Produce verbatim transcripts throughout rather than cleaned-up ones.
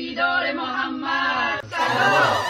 دیدار محمد سلام.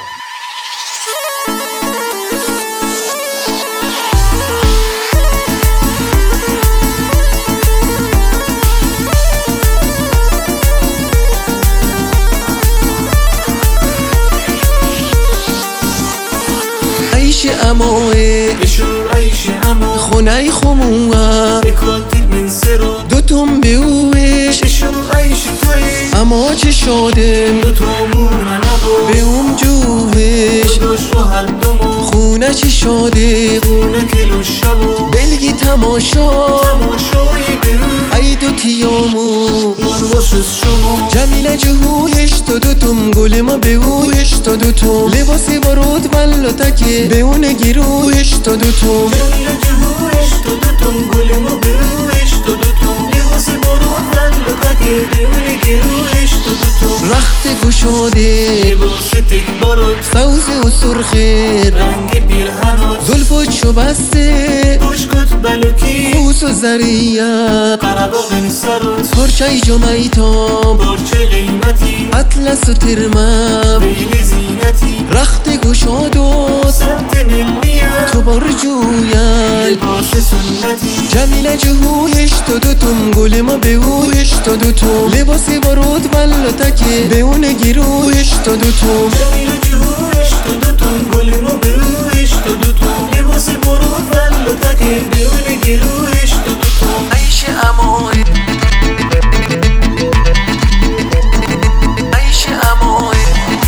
عيش أموي بشو عيش أمو خوني خموها بكنتك من سرو دوتون بیوش بشو عيش توی اما چه شادم دو تومون نبو به اون جوهش دوش رو هر دومو خونه چه شاده خونه کلو شبو بلگی تماشا تماشای برو ای دو تیامو من واسس شما جمیل جهوهش تو دوتم گل ما بیوش تو دوتم لباسی بارود بلا تکه به اون گیروش تو دوتم جمیل جهوش تو دوتم گل ما بیوش تو دوتم لباسی بارود بلا تکه به اون گیروش تو دوتم رخت گشاده لباس تک بارود سوز و سرخیر رنگ پیرهنات زلف و چو بسته گوش کت بلوکی خوس و زریعه قرباغ سرات پرچه جمعیتام پارچه قیمتی اطلس و ترمم بیل زینتی رخت گشاد و سمت ملیت تو بار جوید لباس سنتی جمیل جهوهش تو دوتم گل ما بیوش تو دوتم لباسی بارود بلا تکه به اون گیروش تو دوتم جمیل جهوش تو دوتم گل ما بیوش تو دوتم لباس بارود بلا تکه به اون گیروش تو دوتم عيش أموي عيش أموي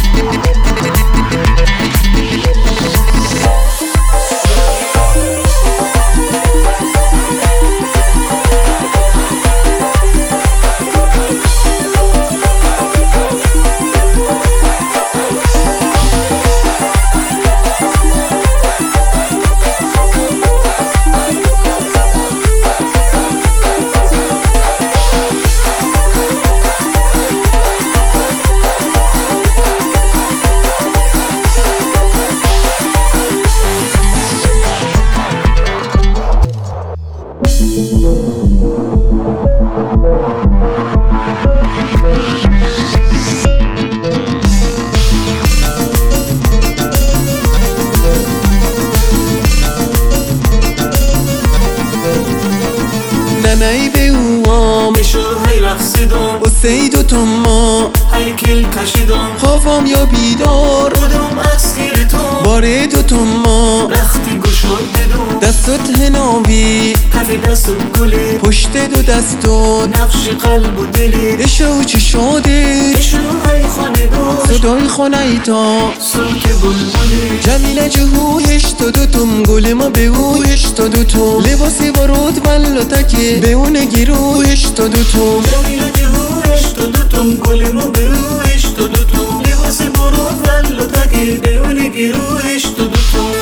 ننهی بیوام بشو هی رقصیدم و سید و ما هیکل کشیدم خوابم یا بیدار بودم از گیر تو باره دوتم ما رختی گشاد دیدم دستت هناوی کف دستت گلی پشت دو دستات نقش قلب و دلی اشو چی شاده بشو هی خانه داشت صدای خانه ایتا سوک بلبلی جمیل جهوهش تو دوتم گل ما بیوش تو دوتم لباسی بارود بلا تکه به اون گیروش تو دوتم جمیل جهوش تو دوتم گل ما بیوش تو دوتم لباس بارود بلا تکه به اون گیروش تو دوتم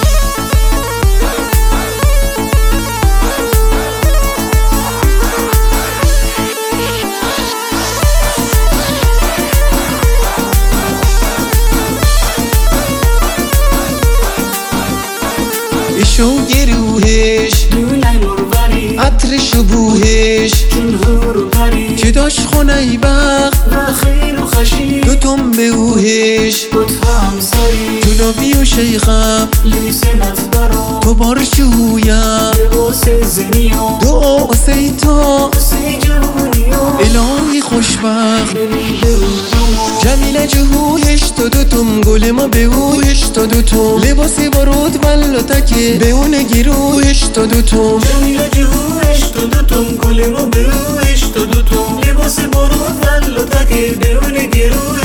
ایشو گروهش لولای مروری عطر شبوهش چون هور و پری که داشت خونه ای بخت و خیر و خشی دوتم بیوهش لطفا همسری جلابی و شیخم لیس نفبرا تو بار جویم لباس زنیا دعا سیتا سی جوانیا الهی خوشبخت بری برونما جمیل جهوهش تو دوتم گل ما بیوش تو دوتم لباسی بارود بلا تکه به اون گیروش تو دوتم جمیل جهوش تو دوتم گل ما بیوش تو دوتم لباس بارود بلا تکه به اون گروش